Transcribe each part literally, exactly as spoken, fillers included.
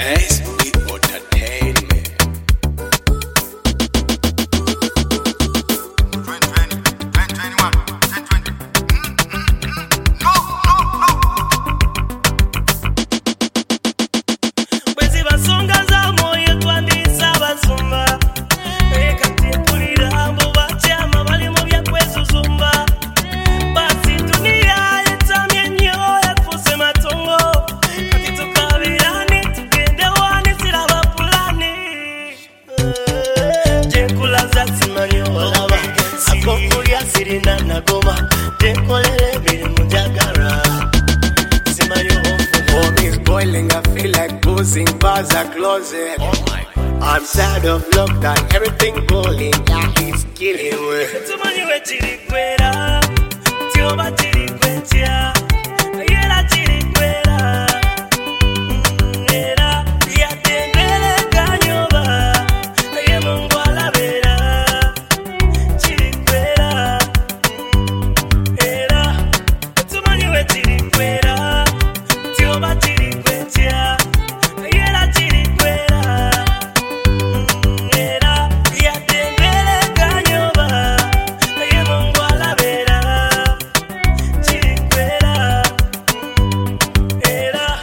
S B Entertainment. Kwezi basonga za moyo twandisa basumba eka tipulira mbo bachama bali mu bya kwezuzumba basi dunia yetamye nyo yakuse matongo kati tukabirani tugende wani siraba pulani jekula za simanyo olaba apo kulya sirina nagoma jekolere biri mujagara simanyo Home is boiling, I feel like closing bars are closing. Oh my God. I'm tired of lockdown, everything boiling, yeah, it's killing me. tumani we chirikwera tioba chirikwetia yera chirikwera era yatendele kanyoba ye Mungu alabera chirikwera era tumani we chirikwera tioba chirikwetia yera chirikwera era yatendele kanyoba ye Mungu alabera chirikwera era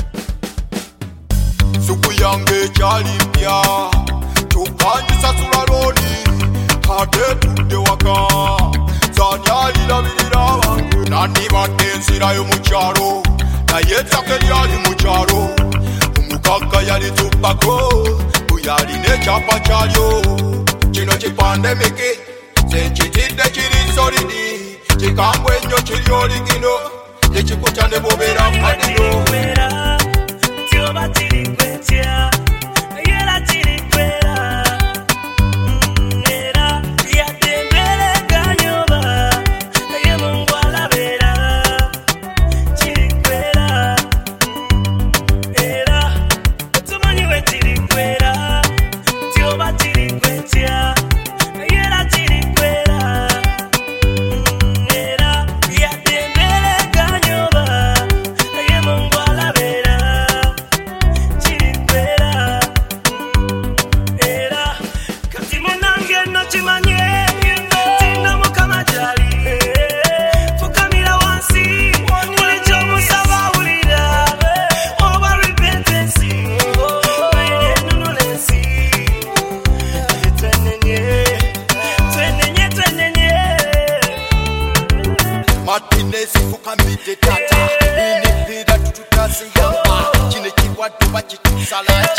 Suku yange chali mpya Chukanyisa sulaloni Hate tunde waka Zanyali labirira wange Nani bate nsira yo mucharo Na yetake lyali mucharo Umukaka yali tupako Uyali ne chapa chalyo Chino chipande miki Senchitide chiri solidi Chikambwe nyo chiri oligino Yechikuchane bobera padino chirikwera tioba chirikwetia yera chirikwera era yatendele kanyoba ye Mungu alabera chirikwera era tumani we chirikwera tioba chirikwetia yera chirikwera era yatendele kanyoba ye Mungu alabera chirikwera era kati munange no chimanye tina mukama jali fukamira wansi ulicho musaba ulira oba repentance maile nunulesi twenenye twenenye twenenye Martinez fukamite tata Ini vida tututasi yamba Chine kiwatu bachitusala